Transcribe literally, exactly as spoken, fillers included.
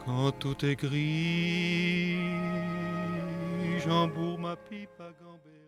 Quand tout est gris, j'embourre ma pipe à gamber.